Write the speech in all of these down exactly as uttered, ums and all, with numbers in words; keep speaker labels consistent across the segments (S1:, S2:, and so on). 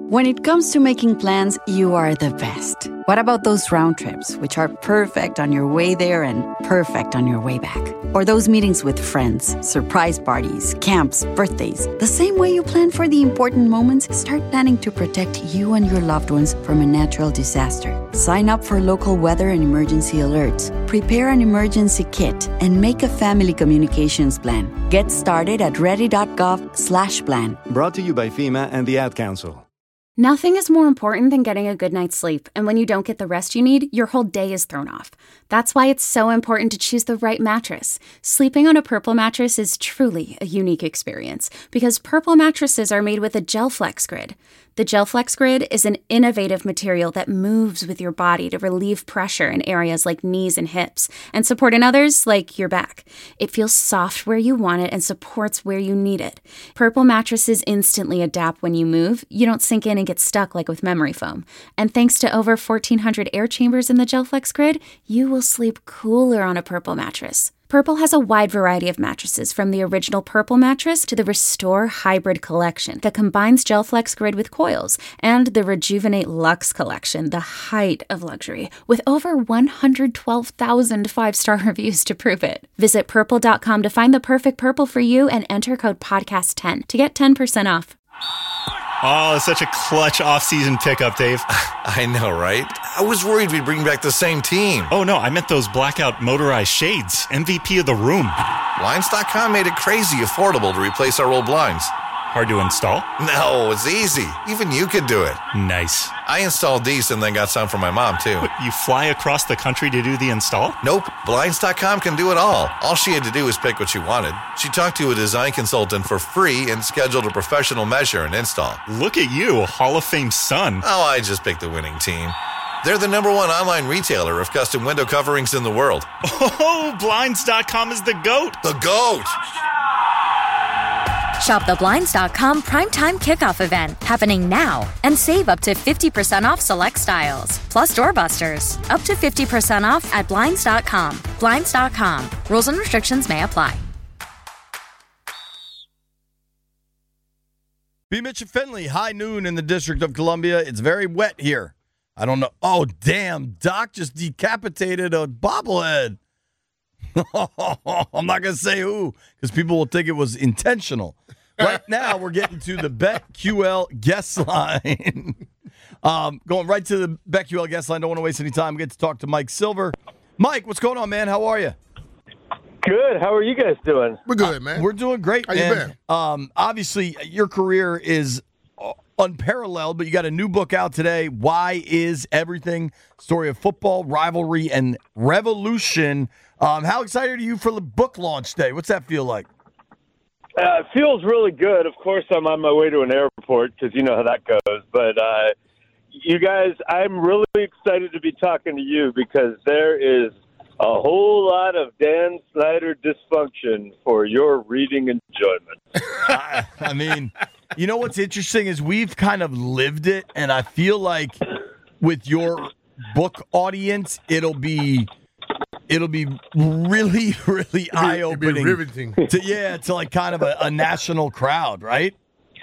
S1: When it comes to making plans, you are the best. What about those round trips, which are perfect on your way there and perfect on your way back? Or those meetings with friends, surprise parties, camps, birthdays. The same way you plan for the important moments, start planning to protect you and your loved ones from a natural disaster. Sign up for local weather and emergency alerts. Prepare an emergency kit and make a family communications plan. Get started at ready.gov slash plan.
S2: Brought to you by FEMA and the Ad Council.
S3: Nothing is more important than getting a good night's sleep, and when you don't get the rest you need, your whole day is thrown off. That's why it's so important to choose the right mattress. Sleeping on a Purple mattress is truly a unique experience, because Purple mattresses are made with a GelFlex Grid. The GelFlex Grid is an innovative material that moves with your body to relieve pressure in areas like knees and hips, and support in others like your back. It feels soft where you want it and supports where you need it. Purple mattresses instantly adapt when you move. You don't sink in and get stuck like with memory foam. And thanks to over fourteen hundred air chambers in the GelFlex Grid, you will sleep cooler on a Purple mattress. Purple has a wide variety of mattresses, from the original Purple mattress to the Restore Hybrid collection that combines GelFlex Grid with coils, and the Rejuvenate Luxe collection, the height of luxury, with over one hundred twelve thousand five-star reviews to prove it. Visit purple dot com to find the perfect Purple for you and enter code podcast ten to get ten percent off.
S4: Oh, such a clutch off-season pickup, Dave.
S5: I know, right? I was worried we'd bring back the same team.
S4: Oh, no, I meant those blackout motorized shades. M V P of the room.
S5: Blinds dot com made it crazy affordable to replace our old blinds.
S4: Hard to install?
S5: No, it's easy. Even you could do it.
S4: Nice.
S5: I installed these and then got some for my mom, too.
S4: What, you fly across the country to do the install?
S5: Nope. Blinds dot com can do it all. All she had to do was pick what she wanted. She talked to a design consultant for free and scheduled a professional measure and install.
S4: Look at you, a Hall of Fame son.
S5: Oh, I just picked the winning team. They're the number one online retailer of custom window coverings in the world.
S4: Oh, Blinds dot com is the GOAT.
S5: The GOAT!
S6: Shop the Blinds dot com Primetime Kickoff event happening now and save up to fifty percent off select styles. Plus doorbusters, up to fifty percent off at Blinds dot com. Blinds dot com. Rules and restrictions may apply.
S7: B. Mitch and Finley, high noon in the District of Columbia. It's very wet here. I don't know. Oh, damn. Doc just decapitated a bobblehead. I'm not going to say who, because people will think it was intentional. Right now, we're getting to the BetQL guest line. um, going right to the BetQL guest line. Don't want to waste any time. We get to talk to Mike Silver. Mike, what's going on, man? How are you?
S8: Good. How are you guys doing?
S9: We're good, man.
S7: Uh, we're doing great,
S9: How
S7: man.
S9: you been?
S7: Um, obviously, your career is unparalleled, but you got a new book out today, Why Is Everything? Story of Football, Rivalry, and Revolution. Um, how excited are you for the book launch day? What's that feel like?
S8: Uh, it feels really good. Of course, I'm on my way to an airport because you know how that goes. But uh, you guys, I'm really excited to be talking to you because there is a whole lot of Dan Snyder dysfunction for your reading enjoyment.
S7: I, I mean, you know what's interesting is we've kind of lived it, and I feel like with your book audience, it'll be it'll be really, really eye opening.
S9: Riveting.
S7: To, yeah, to like kind of a, a national crowd, right?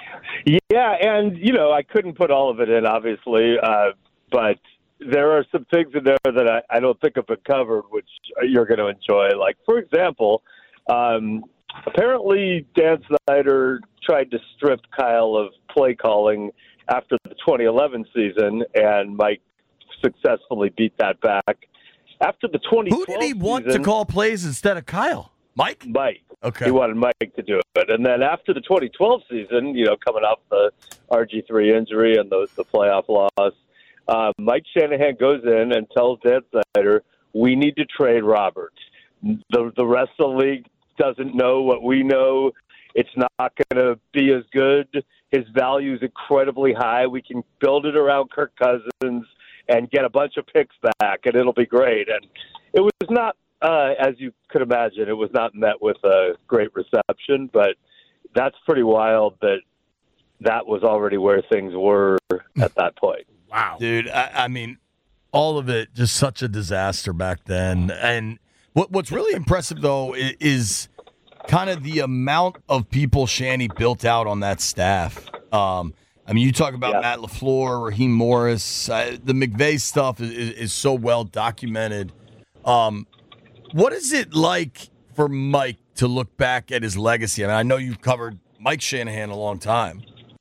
S8: Yeah, and you know, I couldn't put all of it in, obviously, uh, but there are some things in there that I, I don't think have been covered, which you're going to enjoy. Like, for example, um, apparently Dan Snyder tried to strip Kyle of play calling after the twenty eleven season, and Mike successfully beat that back. After the twenty twelve
S7: Who did he want
S8: season,
S7: to call plays instead of Kyle? Mike?
S8: Mike.
S7: Okay.
S8: He wanted Mike to do it. And then after the twenty twelve season, you know, coming off the R G three injury and the, the playoff loss, uh, Mike Shanahan goes in and tells Dan Snyder, we need to trade Robert. The, the rest of the league doesn't know what we know. It's not going to be as good. His value is incredibly high. We can build it around Kirk Cousins and get a bunch of picks back, and it'll be great. And it was not, uh, as you could imagine, it was not met with a great reception, but that's pretty wild that that was already where things were at that point.
S9: Wow.
S7: Dude, I, I mean, all of it just such a disaster back then. And what what's really impressive, though, is, is kind of the amount of people Shanny built out on that staff. Um, I mean, you talk about
S8: Yeah.
S7: Matt LaFleur, Raheem Morris. Uh, the McVay stuff is, is, is so well documented. Um, what is it like for Mike to look back at his legacy? I mean, I know you've covered Mike Shanahan a long time.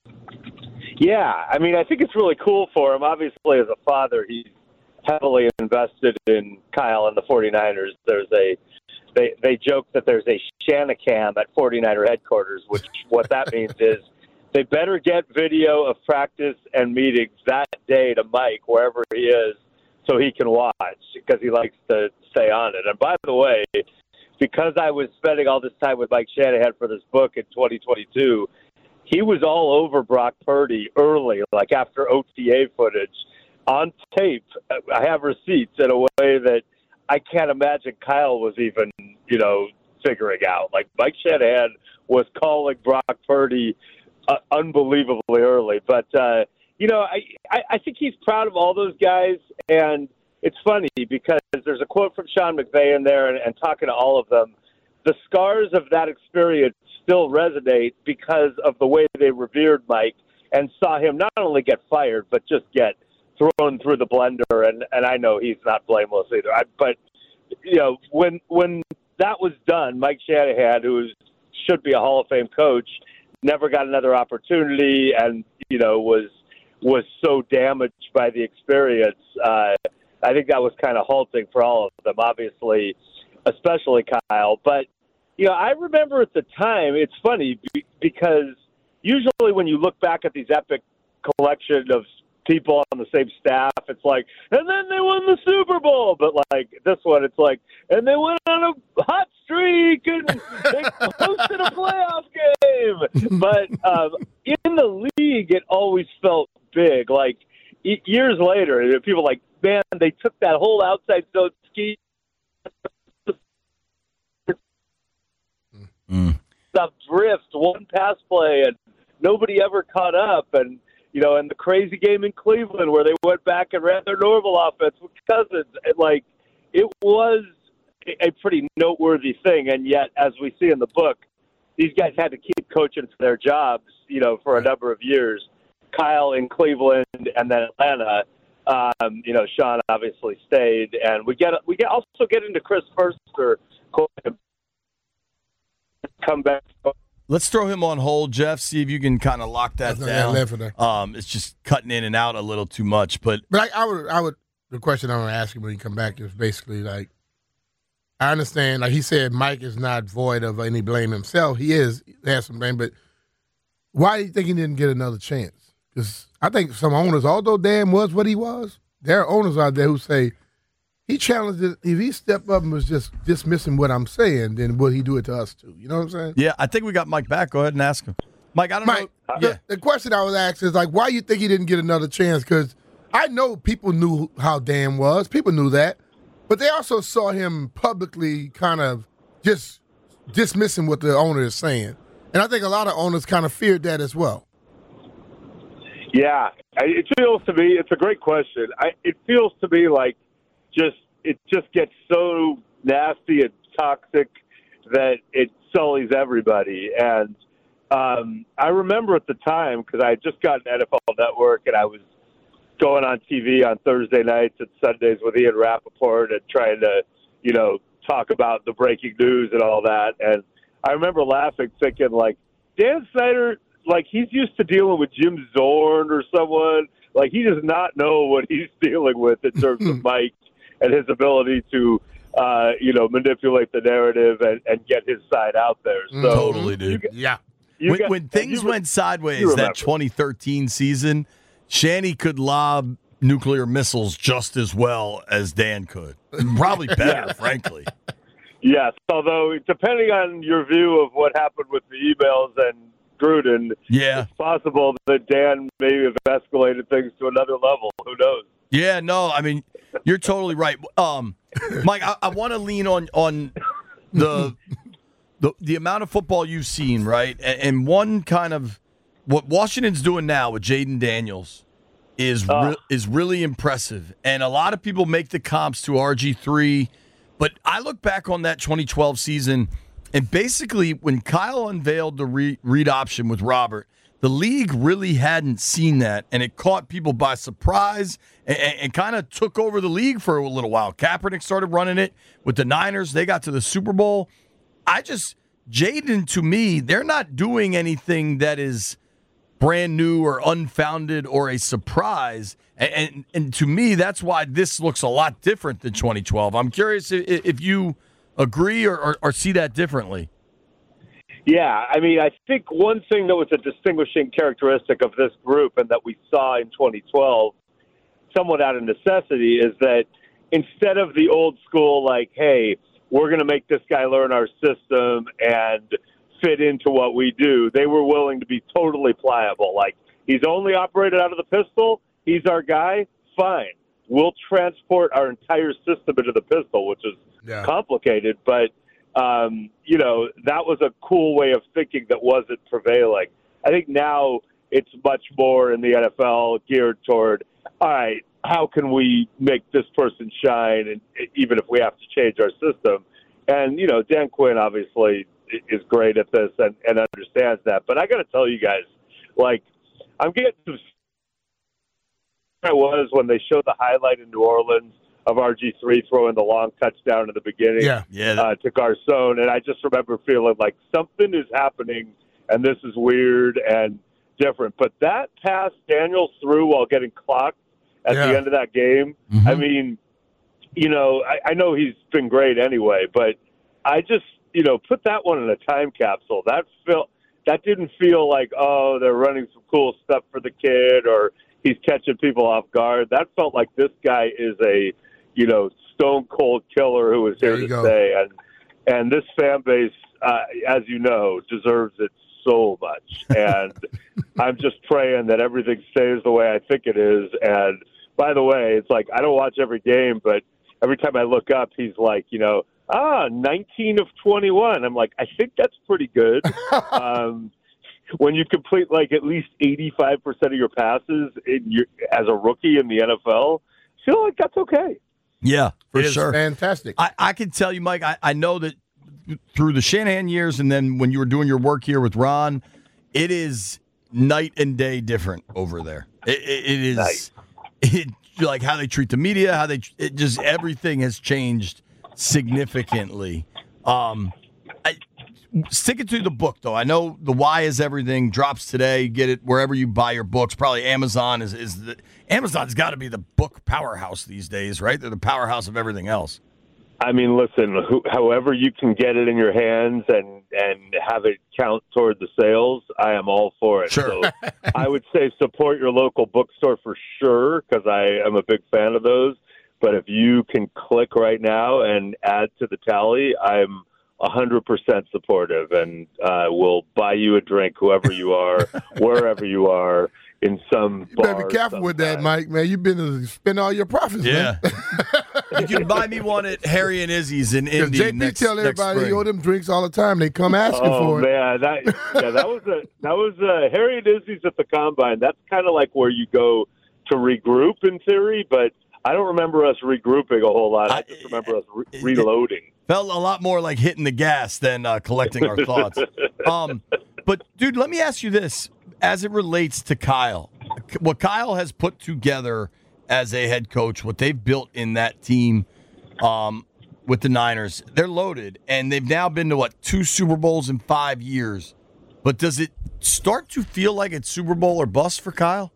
S8: Yeah, I mean, I think it's really cool for him. Obviously, as a father, he's heavily invested in Kyle and the 49ers. There's a they they joke that there's a Shanacam at 49er headquarters, which what that means is they better get video of practice and meetings that day to Mike, wherever he is, so he can watch, because he likes to stay on it. And by the way, because I was spending all this time with Mike Shanahan for this book in twenty twenty-two, he was all over Brock Purdy early, like after O T A footage, on tape. I have receipts in a way that I can't imagine Kyle was even, you know, figuring out. Like, Mike Shanahan was calling Brock Purdy uh, unbelievably early. But, uh, you know, I, I, I think he's proud of all those guys. And it's funny because there's a quote from Sean McVay in there, and, and talking to all of them, the scars of that experience still resonate because of the way they revered Mike and saw him not only get fired, but just get thrown through the blender. And, and I know he's not blameless either. I, but, you know, when when that was done, Mike Shanahan, who should be a Hall of Fame coach, never got another opportunity and, you know, was was so damaged by the experience. Uh, I think that was kind of halting for all of them, obviously, especially Kyle. But, you know, I remember at the time, it's funny because usually when you look back at these epic collection of people on the same staff, it's like, and then they won the Super Bowl. But like this one, it's like, and they went on a hot streak and they hosted a playoff game. But um, in the league, it always felt big. Like e- years later, people were like, man, they took that whole outside zone ski.
S7: Mm.
S8: Stuff drift, one pass play, and nobody ever caught up. And, you know, and the crazy game in Cleveland where they went back and ran their normal offense with Cousins. It, like, it was a pretty noteworthy thing. And yet, as we see in the book, these guys had to keep coaching for their jobs, you know, for a number of years. Kyle in Cleveland and then Atlanta. Um, you know, Sean obviously stayed. And we get we get also get into Chris Foerster. Come back.
S7: Let's throw him on hold, Jeff. See if you can kind of lock that down.
S9: Left there.
S7: Um, it's just cutting in and out a little too much, but
S9: but I, I would, I would. The question I'm going to ask him when he come back is basically like, I understand, like he said, Mike is not void of any blame himself. He is he has some blame, but why do you think he didn't get another chance? Because I think some owners, although Dan was what he was, there are owners out there who say, he challenged it. If he stepped up and was just dismissing what I'm saying, then will he do it to us too? You know what I'm saying?
S7: yeah, I think we got Mike back. Go ahead and ask him. Mike, I don't
S9: Mike,
S7: know.
S9: the,
S7: Yeah.
S9: the question I was asked is like, why you think he didn't get another chance? Because I know people knew how Dan was. People knew that. But they also saw him publicly kind of just dismissing what the owner is saying. And I think a lot of owners kind of feared that as well.
S8: Yeah, it feels to me, it's a great question. I, it feels to me like just it just gets so nasty and toxic that it sullies everybody. And um, I remember at the time, because I had just gotten N F L Network and I was going on T V on Thursday nights and Sundays with Ian Rappaport and trying to, you know, talk about the breaking news and all that. And I remember laughing, thinking, like, Dan Snyder, like, he's used to dealing with Jim Zorn or someone. Like, he does not know what he's dealing with in terms of Mike and his ability to, uh, you know, manipulate the narrative and, and get his side out there. So
S7: Totally, dude.
S8: you-
S9: Yeah.
S8: you
S7: when
S8: got-
S7: when things
S8: you-
S7: went sideways
S8: you
S7: that
S8: remember.
S7: twenty thirteen season, Shanny could lob nuclear missiles just as well as Dan could. Probably better, frankly.
S8: Yes, although depending on your view of what happened with the emails and Gruden,
S7: Yeah.
S8: it's possible that Dan may have escalated things to another level. Who knows?
S7: Yeah, no, I mean, you're totally right. Um, Mike, I, I want to lean on on the, the the amount of football you've seen, right? And, and one kind of what Washington's doing now with Jaden Daniels is
S8: Uh.
S7: re- is really impressive. And a lot of people make the comps to R G three, but I look back on that twenty twelve season, and basically when Kyle unveiled the re- read option with Robert, the league really hadn't seen that, and it caught people by surprise and, and kind of took over the league for a little while. Kaepernick started running it with the Niners. They got to the Super Bowl. I just, Jaden, to me, they're not doing anything that is brand new or unfounded or a surprise. And, and, and to me, that's why this looks a lot different than twenty twelve. I'm curious if, if you agree or, or, or see that differently.
S8: Yeah, I mean, I think one thing that was a distinguishing characteristic of this group and that we saw in twenty twelve, somewhat out of necessity, is that instead of the old school, like, hey, we're going to make this guy learn our system and fit into what we do, they were willing to be totally pliable. Like, he's only operated out of the pistol, he's our guy, fine. We'll transport our entire system into the pistol, which is yeah. complicated, but Um, you know, that was a cool way of thinking that wasn't prevailing. I think now it's much more in the N F L geared toward, all right, how can we make this person shine, and even if we have to change our system? And, you know, Dan Quinn obviously is great at this and, and understands that. But I got to tell you guys, like, I'm getting some – I was when they showed the highlight in New Orleans of R G three throwing the long touchdown in the beginning
S7: yeah, yeah.
S8: Uh, to Garcon. And I just remember feeling like something is happening, and this is weird and different. But that pass Daniels threw while getting clocked at yeah. the end of that game, mm-hmm. I mean, you know, I, I know he's been great anyway, but I just, you know, put that one in a time capsule. That felt, that didn't feel like, oh, they're running some cool stuff for the kid or he's catching people off guard. That felt like this guy is a, you know, stone cold killer who is here to go. stay. And and this fan base, uh, as you know, deserves it so much. And I'm just praying that everything stays the way I think it is. And by the way, it's like I don't watch every game, but every time I look up, he's like, you know, ah, nineteen of twenty-one. I'm like, I think that's pretty good. um, when you complete like at least eighty-five percent of your passes in your, as a rookie in the N F L, I feel like that's okay.
S7: Yeah, for
S9: it is
S7: sure.
S9: Fantastic.
S7: I, I can tell you, Mike, I, I know that through the Shanahan years and then when you were doing your work here with Ron, it is night and day different over there. It, it, it is nice. it, like how they treat the media, how they it just everything has changed significantly. Um, I, sticking to the book, though, I know the Why Is Everything drops today. Get it wherever you buy your books. Probably Amazon is is the Amazon's got to be the book powerhouse these days, right? They're the powerhouse of everything else.
S8: I mean, listen, who, however you can get it in your hands and, and have it count toward the sales, I am all for it.
S7: Sure.
S8: So I would say support your local bookstore for sure because I am a big fan of those. But if you can click right now and add to the tally, I'm one hundred percent supportive and uh, will buy you a drink, whoever you are, wherever you are. In some
S9: you better be careful with that, Mike, man. You've been to spend all your profits,
S7: yeah.
S9: man.
S7: You can buy me one at Harry and Izzy's in Indy.
S9: J P
S7: next,
S9: tell everybody you owe them drinks all the time. They come asking
S8: oh,
S9: for it.
S8: Man, that yeah, that was a that was a Harry and Izzy's at the Combine. That's kind of like where you go to regroup in theory, but I don't remember us regrouping a whole lot. I just remember us re- reloading.
S7: Felt a lot more like hitting the gas than uh, collecting our thoughts. Um, but dude, let me ask you this. As it relates to Kyle, what Kyle has put together as a head coach, what they've built in that team um, with the Niners, they're loaded, and they've now been to, what, two Super Bowls in five years. But does it start to feel like it's Super Bowl or bust for Kyle?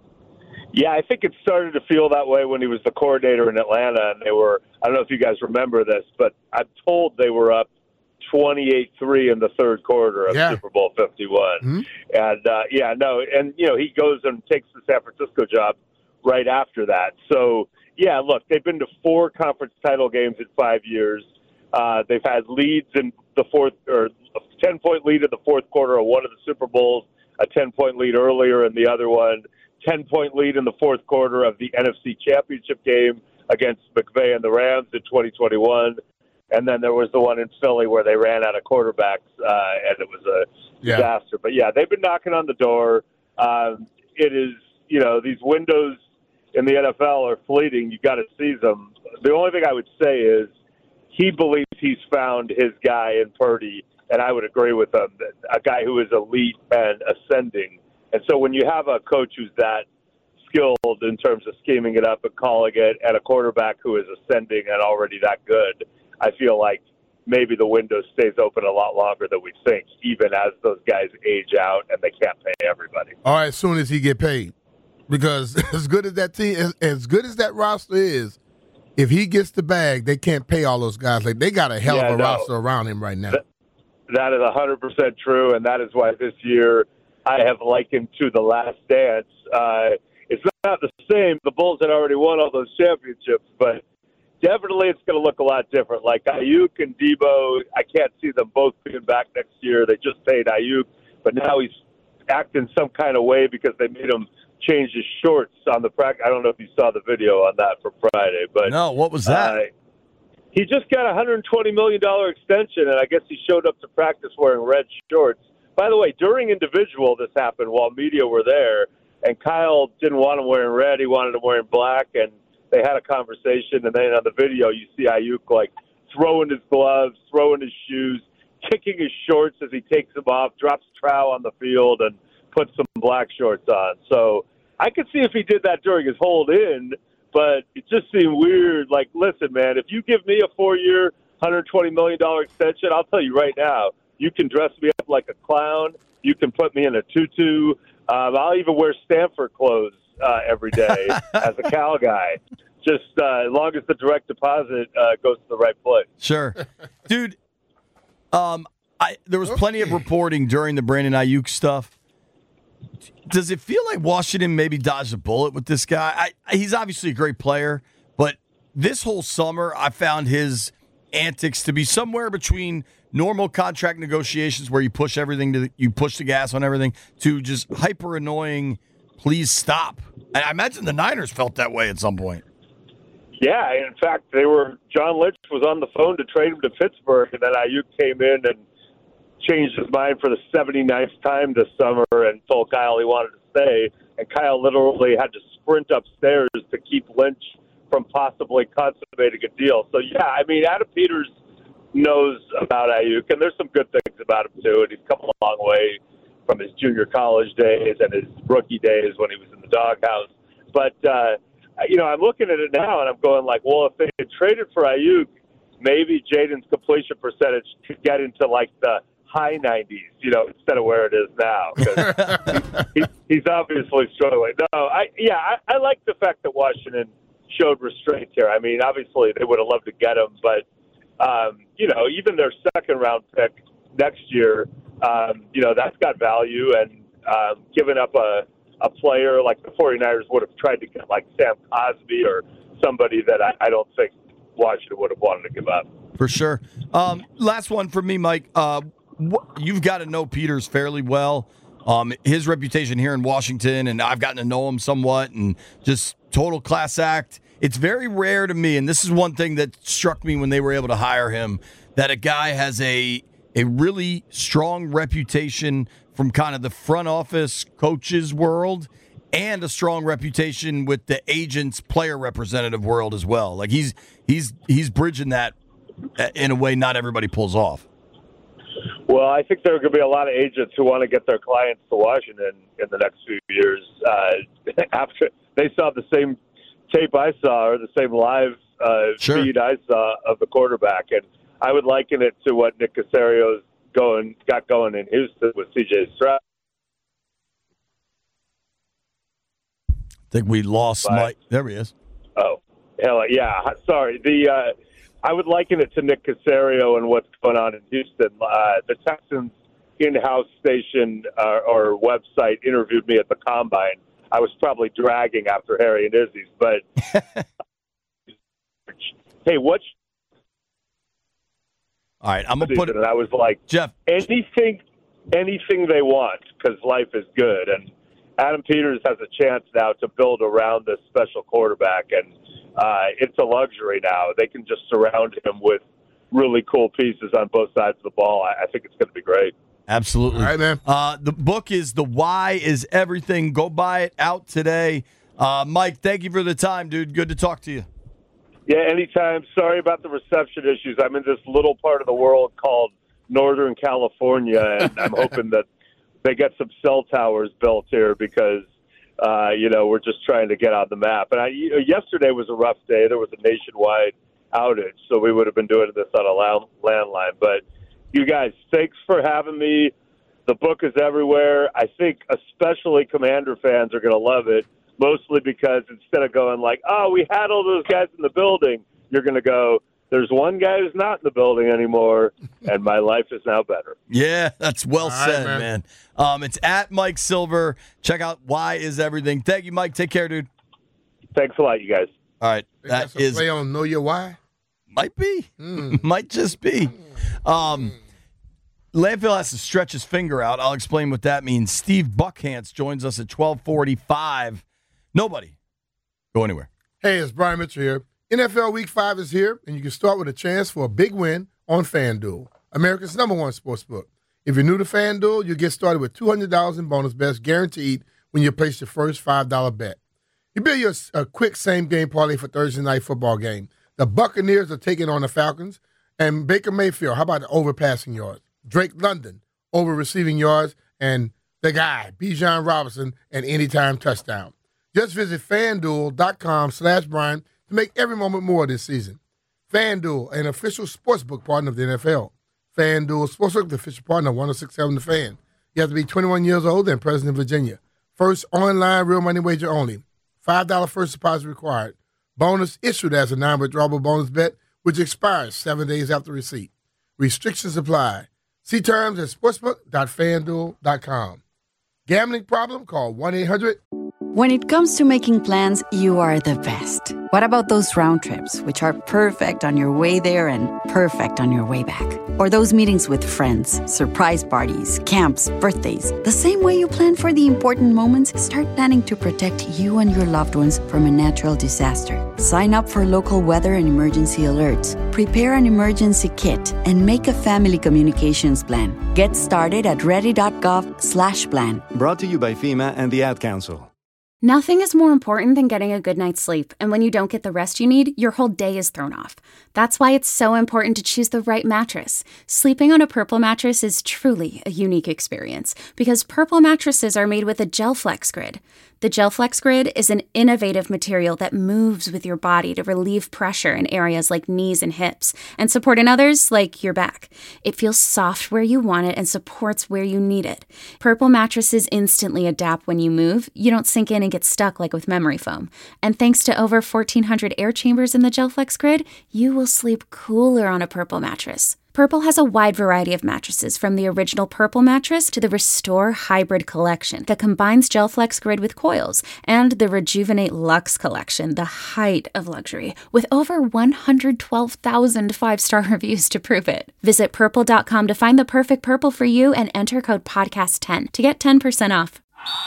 S8: Yeah, I think it started to feel that way when he was the coordinator in Atlanta, and they were, I don't know if you guys remember this, but I'm told they were up twenty-eight three in the third quarter of yeah. Super Bowl fifty-one. Mm-hmm. And, uh, yeah, no, and, you know, he goes and takes the San Francisco job right after that. So, yeah, look, they've been to four conference title games in five years. Uh, they've had leads in the fourth, or a ten-point lead in the fourth quarter of one of the Super Bowls, a ten-point lead earlier in the other one, ten-point lead in the fourth quarter of the N F C Championship game against McVay and the Rams in twenty twenty-one. And then there was the one in Philly where they ran out of quarterbacks, uh, and it was a yeah. disaster. But, yeah, they've been knocking on the door. Um, it is, you know, these windows in the N F L are fleeting. You've got to seize them. The only thing I would say is he believes he's found his guy in Purdy, and I would agree with him. A guy who is elite and ascending And so when you have a coach who's that skilled in terms of scheming it up and calling it, and a quarterback who is ascending and already that good, I feel like maybe the window stays open a lot longer than we think, even as those guys age out and they can't pay everybody.
S9: All right, as soon as he get paid. Because as good as that team, as, as good as that roster is, if he gets the bag, they can't pay all those guys. Like, they got a hell
S8: yeah,
S9: of a
S8: no.
S9: roster around him right now.
S8: That, that is one hundred percent true, and that is why this year I have likened to the Last Dance. Uh, it's not the same. The Bulls had already won all those championships, but definitely it's going to look a lot different. Like Ayuk and Debo, I can't see them both being back next year. They just paid Ayuk, but now he's acting some kind of way because they made him change his shorts on the practice. I don't know if you saw the video on that for Friday, but
S7: no, what was that?
S8: Uh, he just got a one hundred twenty million dollars extension, and I guess he showed up to practice wearing red shorts. By the way, during individual, this happened while media were there, and Kyle didn't want him wearing red. He wanted him wearing black, and they had a conversation, and then on the video, you see Ayuk, like, throwing his gloves, throwing his shoes, kicking his shorts as he takes them off, drops trow on the field, and puts some black shorts on. So I could see if he did that during his hold-in, but it just seemed weird. Like, listen, man, if you give me a four-year, one hundred twenty million dollars extension, I'll tell you right now, you can dress me up like a clown. You can put me in a tutu. Um, I'll even wear Stanford clothes uh, every day as a Cal guy. Just uh, as long as the direct deposit uh, goes to the right place.
S7: Sure. Dude, um, I, there was plenty of reporting during the Brandon Ayuk stuff. Does it feel like Washington maybe dodged a bullet with this guy? I, he's obviously a great player, but this whole summer I found his antics to be somewhere between normal contract negotiations where you push everything to the, you push the gas on everything to just hyper annoying. Please stop. And I imagine the Niners felt that way at some point.
S8: Yeah, in fact, they were. John Lynch was on the phone to trade him to Pittsburgh, and then Ayuk came in and changed his mind for the seventy-ninth time this summer and told Kyle he wanted to stay. And Kyle literally had to sprint upstairs to keep Lynch from possibly consummating a deal. So, yeah, I mean, Adam Peters knows about Ayuk, and there's some good things about him, too. And he's come a long way from his junior college days and his rookie days when he was in the doghouse. But, uh, you know, I'm looking at it now, and I'm going like, well, if they had traded for Ayuk, maybe Jaden's completion percentage could get into, like, the high nineties, you know, instead of where it is now. 'Cause he, he's obviously struggling. No, I yeah, I, I like the fact that Washington showed restraint here. I mean, obviously they would have loved to get him, but, um, you know, even their second-round pick next year, um, you know, that's got value. And um, giving up a, a player like the 49ers would have tried to get, like Sam Cosby or somebody that I, I don't think Washington would have wanted to give up.
S7: For sure. Um, last one for me, Mike. Uh, wh- you've got to know Peters fairly well. Um, his reputation here in Washington, and I've gotten to know him somewhat, and just total class act. It's very rare to me, and this is one thing that struck me when they were able to hire him, that a guy has a a really strong reputation from kind of the front office coaches world and a strong reputation with the agents player representative world as well. Like he's he's he's bridging that in a way not everybody pulls off.
S8: Well, I think there are going to be a lot of agents who want to get their clients to Washington in the next few years. Uh, after they saw the same tape I saw or the same live uh,
S7: Sure.
S8: feed I saw of the quarterback, and I would liken it to what Nick Caserio's going got going in Houston with C J Stroud.
S7: I think we lost
S8: Bye.
S7: Mike. There he is.
S8: Oh, hell yeah. Sorry. The uh, I would liken it to Nick Caserio and what's going on in Houston. Uh, the Texans in-house station uh, or website interviewed me at the Combine. I was probably dragging after Harry and Izzy's, but hey, what's
S7: All right, I'm going to put it.
S8: And I was like,
S7: Jeff,
S8: anything, anything they want because life is good. And Adam Peters has a chance now to build around this special quarterback, and uh, it's a luxury now. They can just surround him with really cool pieces on both sides of the ball. I, I think it's going to be great.
S7: Absolutely.
S9: All right, man.
S7: Uh, the book is The Why is Everything. Go buy it, out today. Uh, Mike, thank you for the time, dude. Good to talk to you.
S8: Yeah, anytime. Sorry about the reception issues. I'm in this little part of the world called Northern California, and I'm hoping that they get some cell towers built here because, uh, you know, we're just trying to get on the map. And I, you know, yesterday was a rough day. There was a nationwide outage, so we would have been doing this on a landline. But you guys, thanks for having me. The book is everywhere. I think especially Commander fans are going to love it, mostly because instead of going like, oh, we had all those guys in the building, you're going to go, there's one guy who's not in the building anymore, and my life is now better.
S7: Yeah, that's well
S9: all
S7: said,
S9: right, man.
S7: man. Um, it's at Mike Silver. Check out Why Is Everything. Thank you, Mike. Take care, dude.
S8: Thanks a lot, you guys.
S7: All right.
S9: They
S7: That
S9: got some
S7: is
S9: play on Know Your Why?
S7: might be.
S9: Mm.
S7: Might just be. Um, Landfill has to stretch his finger out. I'll explain what that means. Steve Buckhantz joins us at twelve forty-five. Nobody. Go anywhere.
S9: Hey, it's Brian Mitchell here. N F L Week five is here, and you can start with a chance for a big win on FanDuel, America's number one sportsbook. If you're new to FanDuel, you'll get started with two hundred dollars in bonus bets guaranteed when you place your first five dollar bet. You build your a quick same-game parlay for Thursday night football game. The Buccaneers are taking on the Falcons, and Baker Mayfield, how about the overpassing yards? Drake London, over receiving yards, and the guy, Bijan Robinson, an anytime touchdown. Just visit FanDuel.com slash Brian to make every moment more this season. FanDuel, an official sportsbook partner of the N F L. FanDuel Sportsbook, the official partner of one oh six point seven The Fan. You have to be twenty-one years old and present in Virginia. First online real money wager only. five dollars first deposit required. Bonus issued as a non-withdrawable bonus bet, which expires seven days after receipt. Restrictions apply. See terms at sportsbook dot fanduel dot com. Gambling problem? Call one eight hundred
S1: When it comes to making plans, you are the best. What about those round trips, which are perfect on your way there and perfect on your way back? Or those meetings with friends, surprise parties, camps, birthdays. The same way you plan for the important moments, start planning to protect you and your loved ones from a natural disaster. Sign up for local weather and emergency alerts. Prepare an emergency kit and make a family communications plan. Get started at ready.gov slash plan.
S2: Brought to you by FEMA and the Ad Council.
S3: Nothing is more important than getting a good night's sleep, and when you don't get the rest you need, your whole day is thrown off. That's why it's so important to choose the right mattress. Sleeping on a Purple mattress is truly a unique experience, because Purple mattresses are made with a GelFlex Grid. The GelFlex Grid is an innovative material that moves with your body to relieve pressure in areas like knees and hips, and support in others like your back. It feels soft where you want it and supports where you need it. Purple mattresses instantly adapt when you move. You don't sink in and get stuck like with memory foam. And thanks to over fourteen hundred air chambers in the GelFlex Grid, you will sleep cooler on a Purple mattress. Purple has a wide variety of mattresses, from the original Purple mattress to the Restore Hybrid collection that combines GelFlex Grid with coils, and the Rejuvenate Luxe collection, the height of luxury, with over one hundred twelve thousand five-star reviews to prove it. Visit purple dot com to find the perfect Purple for you and enter code podcast ten to get ten percent off.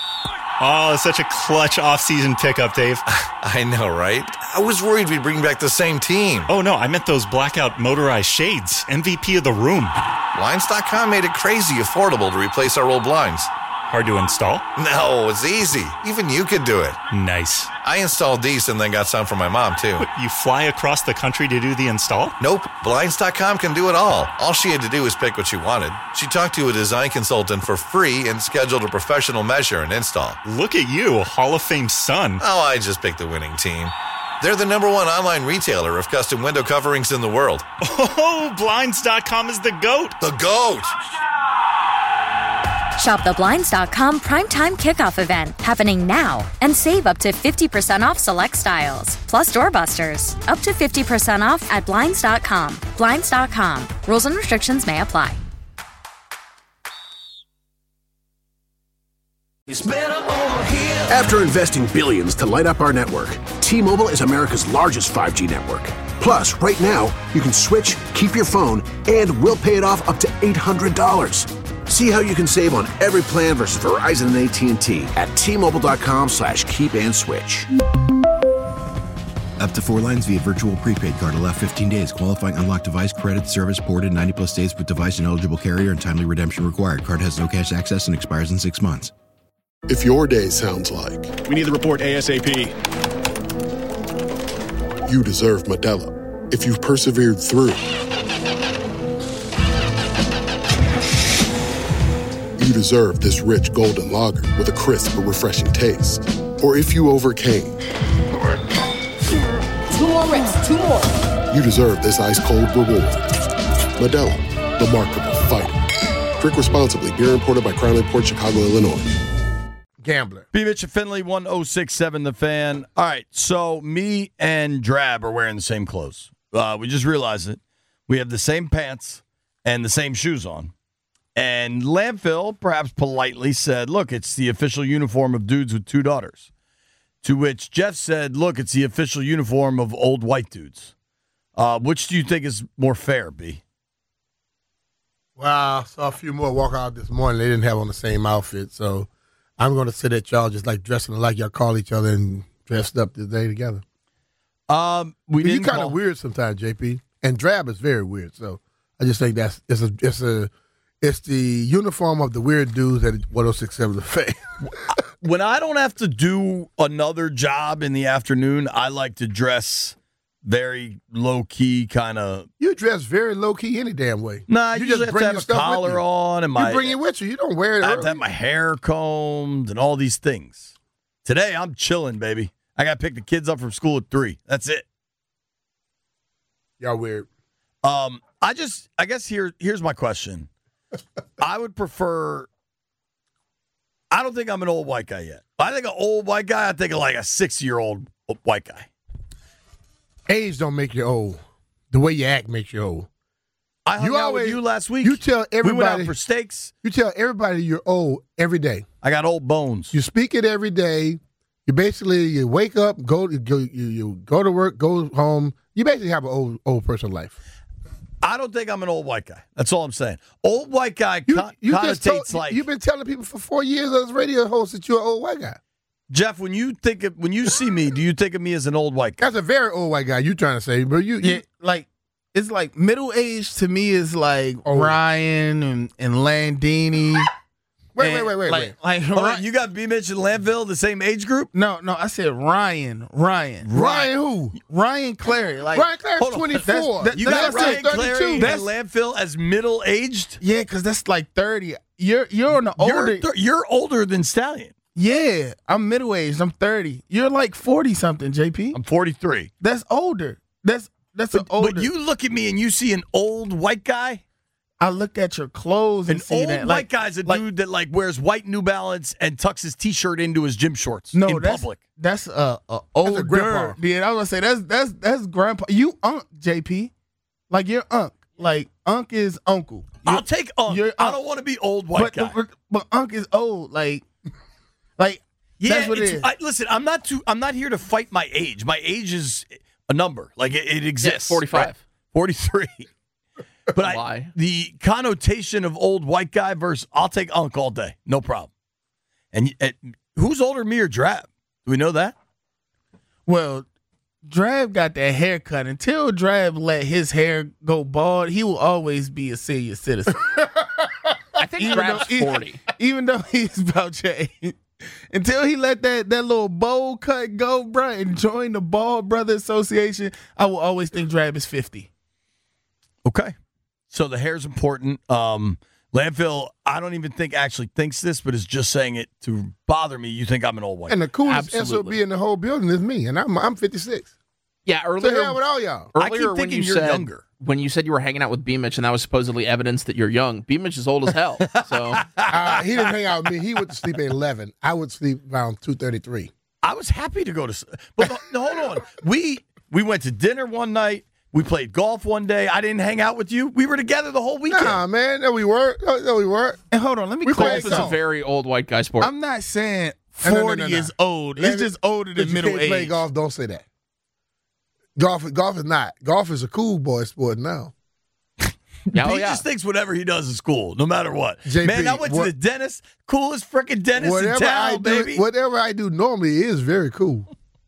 S4: Oh, such a clutch off-season pickup, Dave.
S5: I know, right? I was worried we'd bring back the same team.
S4: Oh, no, I meant those blackout motorized shades. M V P of the room.
S5: Blinds dot com made it crazy affordable to replace our old blinds.
S4: Hard to install?
S5: No, it's easy. Even you could do it.
S4: Nice.
S5: I installed these and then got some for my mom, too.
S4: What, you fly across the country to do the install?
S5: Nope. Blinds dot com can do it all. All she had to do was pick what she wanted. She talked to a design consultant for free and scheduled a professional measure and install.
S4: Look at you, a Hall of Fame son.
S5: Oh, I just picked the winning team. They're the number one online retailer of custom window coverings in the world.
S4: Oh, Blinds dot com is the GOAT.
S5: The GOAT!
S6: Shop the Blinds dot com Primetime Kickoff event happening now and save up to fifty percent off select styles. Plus doorbusters, up to fifty percent off at Blinds dot com. Blinds dot com. Rules and restrictions may apply.
S10: After investing billions to light up our network, T-Mobile is America's largest five G network. Plus, right now, you can switch, keep your phone, and we'll pay it off up to eight hundred dollars. See how you can save on every plan versus Verizon and A T and T at T-Mobile.com slash keep and switch.
S11: Up to four lines via virtual prepaid card. Allow fifteen days. Qualifying unlocked device credit service ported ninety plus days with device and eligible carrier and timely redemption required. Card has no cash access and expires in six months.
S12: If your day sounds like
S13: we need the report ASAP,
S12: you deserve Modelo. If you've persevered through, you you deserve this rich golden lager with a crisp but refreshing taste. Or if you overcame.
S14: Two more reps, two more.
S12: You deserve this ice-cold reward. Modelo, the Markable Fighter. Drink responsibly. Beer imported by Crown Imports, Chicago, Illinois.
S9: Gambler.
S7: B. Mitch and Finley, one oh six point seven The Fan. All right, so me and Drab are wearing the same clothes. Uh, we just realized it. We have the same pants and the same shoes on. And Landfill, perhaps politely, said, look, it's the official uniform of dudes with two daughters. To which Jeff said, look, it's the official uniform of old white dudes. Uh, which do you think is more fair, B?
S9: Well, I saw a few more walk out this morning. They didn't have on the same outfit, so I'm going to say that y'all just like dressing like y'all call each other and dressed up the day together.
S7: Um, we
S9: You're
S7: didn't
S9: kind
S7: call-
S9: of weird sometimes, J P. And Drab is very weird. So I just think that's it's a it's a it's the uniform of the weird dudes at one oh six point seven The Fan.
S7: When I don't have to do another job in the afternoon, I like to dress very low key, kind of.
S9: You dress very low key any damn way.
S7: Nah,
S9: you
S7: you just have to have
S9: your
S7: a
S9: stuff with
S7: collar
S9: you.
S7: on and my.
S9: You bring it with you. You don't wear it.
S7: I have
S9: early.
S7: to have my hair combed and all these things. Today I'm chilling, baby. I got to pick the kids up from school at three. That's it.
S9: Y'all weird.
S7: Um, I just, I guess here, here's my question. I would prefer. I don't think I'm an old white guy yet. I think an old white guy. I think of like a six-year-old white guy.
S9: Age don't make you old. The way you act makes you old.
S7: I hung
S9: You
S7: out
S9: always-
S7: with you last week.
S9: You tell
S7: we went
S9: everybody
S7: out for steaks.
S9: You tell everybody you're old every day.
S7: I got old bones.
S9: You speak it every day. You basically you wake up, go to go you, you go to work, go home. You basically have an old old person life.
S7: I don't think I'm an old white guy. That's all I'm saying. Old white guy
S9: You,
S7: con-
S9: you just
S7: connotates
S9: told,
S7: like
S9: you've been telling people for four years as radio host that you're an old white guy.
S7: Jeff. When you think of, when you see me, do you think of me as an old white guy?
S9: That's a very old white guy. You trying to say, but you, you
S15: Yeah, like it's like middle age to me is like
S9: Oh.
S15: Ryan and, and Landini.
S9: Wait,
S15: and
S9: wait, wait, wait,
S15: like,
S9: wait.
S15: Like
S7: Hold on,
S15: Ryan-
S7: you got B. Mitch and Landville, the same age group?
S15: no, no, I said Ryan, Ryan,
S9: Ryan who?
S15: Ryan Clary. Like
S9: Ryan Clary's
S7: hold on.
S9: twenty-four.
S15: That's- that-
S7: You
S15: that's
S7: got
S15: what I
S7: Ryan
S15: said,
S7: Clary
S15: thirty-two.
S7: and
S15: That's-
S7: Landfill as middle aged.
S15: yeah, because that's like thirty. You're you're on the older.
S7: You're, th- you're older than Stallion.
S15: yeah, I'm middle aged. I'm thirty. You're like forty something, J P.
S7: I'm forty-three.
S15: That's older. That's that's an
S7: But,
S15: older.
S7: but you look at me and you see an old white guy.
S15: I look at your clothes and
S7: An
S15: see
S7: old
S15: that.
S7: white
S15: Like,
S7: guy's a
S15: like-
S7: dude that like wears white New Balance and tucks his T-shirt into his gym shorts
S15: No,
S7: in
S15: that's,
S7: public.
S15: That's a, a older.
S9: grandpa.
S15: Yeah, I was gonna say that's that's that's grandpa. You Unc J P, like you're Unc. Like Unc is uncle. You're-
S7: I'll take Unc.
S15: you're
S7: I
S15: Unc.
S7: don't want to be old white
S15: but,
S7: guy.
S15: but but Unc is old. Like like
S7: Yeah,
S15: that's what it
S7: it's,
S15: is.
S7: I, listen, I'm not too. I'm not here to fight my age. My age is a number. Like it, it exists.
S16: Yeah, forty-five.
S7: right? forty-three. But I,
S16: Lie.
S7: the connotation of old white guy versus I'll take Unc all day, no problem. And, and who's older, me or Drab? Do we know that?
S15: Well, Drab got that haircut. Until Drab let his hair go bald, he will always be a senior citizen.
S16: I think
S15: Even
S16: Drab's
S15: though-
S16: forty.
S15: Even though he's about your age. Until he let that, that little bowl cut go, bruh, and join the Bald Brother Association, I will always think Drab is fifty.
S7: Okay. So the hair's important. Um, Landfill, I don't even think actually thinks this, but is just saying it to bother me. You think I'm an old white
S9: And the coolest
S16: Absolutely.
S9: S O B in the whole building is me, and I'm I'm fifty-six.
S16: Yeah,
S9: So
S16: earlier.
S9: hell with all y'all.
S7: I keep
S16: Earlier, when
S7: thinking
S16: you
S7: you're
S16: said
S7: younger.
S16: when you said you were hanging out with B Mitch and that was supposedly evidence that you're young, B Mitch is old as hell. So
S9: Uh, he didn't hang out with me. He went to sleep at eleven. I would sleep around two thirty-three.
S7: I was happy to go to, s- but no, no, hold on. We we went to dinner one night. We played golf one day. I didn't hang out with you. We were together the whole weekend.
S9: Nah, man. No, we weren't. No, no, we weren't.
S15: And hold on, let me
S9: We
S15: clarify.
S9: played
S16: golf is a
S9: golf.
S16: very old white guy sport.
S15: I'm not saying
S9: No, no, no,
S15: forty
S9: no, no.
S15: is old.
S9: Let
S15: It's
S9: me-
S15: just older
S9: But
S15: than
S9: you
S15: middle
S9: can't play
S15: age.
S9: golf. Don't say that. Golf, golf is not. Golf is a cool boy sport now.
S16: yeah, oh,
S7: he
S16: yeah.
S7: just thinks whatever he does is cool, no matter what.
S9: J P,
S7: Man, I went
S9: what-
S7: to the dentist. Coolest freaking dentist
S9: Whatever
S7: in town,
S9: I do,
S7: baby.
S9: whatever I do normally is very cool.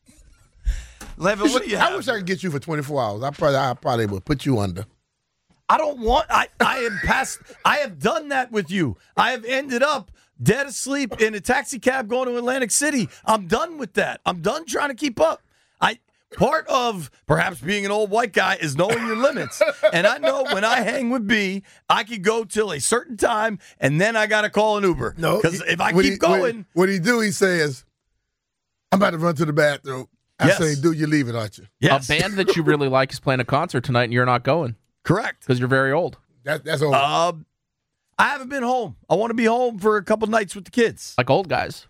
S7: Levin, what do you have?
S9: I wish I could get you for twenty-four hours. I probably, I probably would put you under.
S7: I don't want. I I am past. I have done that with you. I have ended up dead asleep in a taxi cab going to Atlantic City. I'm done with that. I'm done trying to keep up. I part of perhaps being an old white guy is knowing your limits. And I know when I hang with B, I could go till a certain time, and then I got to call an Uber.
S9: No,
S7: because if I
S9: what
S7: keep
S9: he,
S7: going,
S9: what, what he do, he says, "I'm about to run to the bathroom." I
S7: Yes.
S9: say, "Dude, you're leaving, aren't you?"
S7: yes,
S16: A band that you really like is playing a concert tonight, and you're not going
S7: correct.
S16: because you're very old.
S9: That, that's all.
S7: Uh, I haven't been home. I want to be home for a couple nights with the kids.
S16: Like old guys.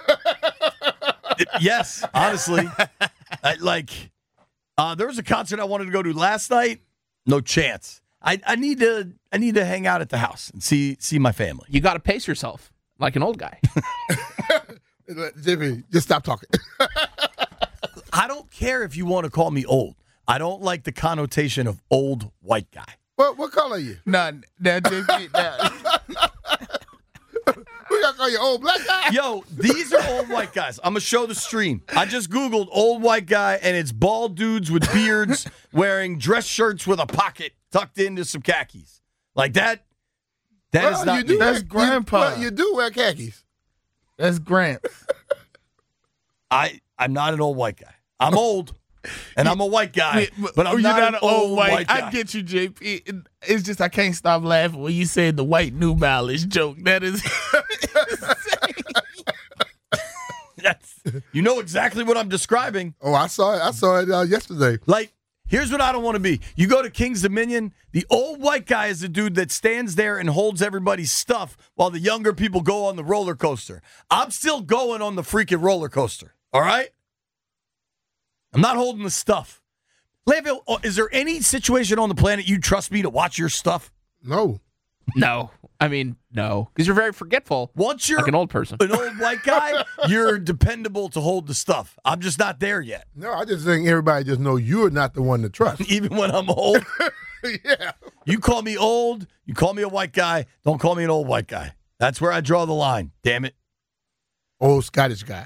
S7: Yes, honestly, I, like uh, there was a concert I wanted to go to last night. No chance. I, I need to I need to hang out at the house and see see my family.
S16: You got to pace yourself like an old guy.
S9: Jimmy, just stop talking.
S7: I don't care if you want to call me old. I don't like the connotation of old white guy.
S9: What what color are you?
S15: None. That just nah.
S9: We gotta call you old black guy.
S7: Yo, these are old white guys. I'm gonna show the stream. I just Googled old white guy, and it's bald dudes with beards wearing dress shirts with a pocket tucked into some khakis. Like that. That
S9: well,
S7: is not
S9: you do
S7: me.
S15: That's
S9: wear,
S15: grandpa.
S9: You, well, you do wear khakis.
S15: That's Grant.
S7: I I'm not an old white guy. I'm old, and I'm a white guy, but I'm
S15: you're
S7: not,
S15: not
S7: an old white, guy.
S15: I get you, J P. It's just I can't stop laughing when you said the white New Balance joke. That is.
S7: That's, you know exactly what I'm describing.
S9: Oh, I saw it. I saw it uh, yesterday.
S7: Like, here's what I don't want to be. You go to King's Dominion, the old white guy is the dude that stands there and holds everybody's stuff while the younger people go on the roller coaster. I'm still going on the freaking roller coaster, all right? I'm not holding the stuff. Landfill, is there any situation on the planet you trust me to watch your stuff?
S9: No.
S16: No. I mean, no. Because you're very forgetful.
S7: Once you're
S16: like an old person.
S7: An old white guy, you're dependable to hold the stuff. I'm just not there yet.
S9: No, I just think everybody just know you're not the one to trust.
S7: Even when I'm old?
S9: Yeah.
S7: You call me old, you call me a white guy, don't call me an old white guy. That's where I draw the line. Damn it.
S9: Old Scottish guy.